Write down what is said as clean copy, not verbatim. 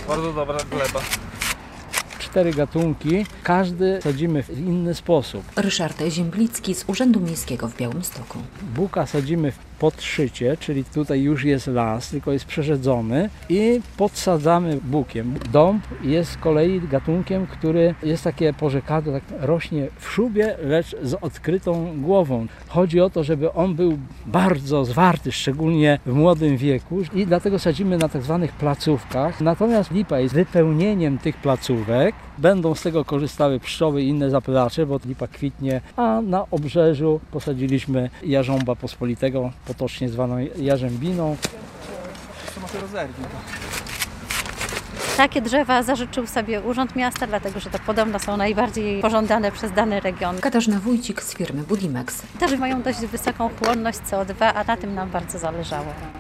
Bardzo dobra gleba. 4 gatunki, każdy sadzimy w inny sposób. Ryszard Ziemblicki z Urzędu Miejskiego w Białymstoku. Buka sadzimy w podszycie, czyli tutaj już jest las, tylko jest przerzedzony i podsadzamy bukiem. Dąb jest z kolei gatunkiem, który jest takie porzekadło, tak rośnie w szubie, lecz z odkrytą głową. Chodzi o to, żeby on był bardzo zwarty, szczególnie w młodym wieku i dlatego sadzimy na tak zwanych placówkach. Natomiast lipa jest wypełnieniem tych placówek. Będą z tego korzystały pszczoły i inne zapylacze, bo lipa kwitnie, a na obrzeżu posadziliśmy jarząba pospolitego, potocznie zwaną jarzębiną. To może rozerwij. Takie drzewa zażyczył sobie Urząd Miasta, dlatego że to podobno są najbardziej pożądane przez dany region. Katarzyna Wójcik z firmy Budimex. Też mają dość wysoką chłonność CO2, a na tym nam bardzo zależało.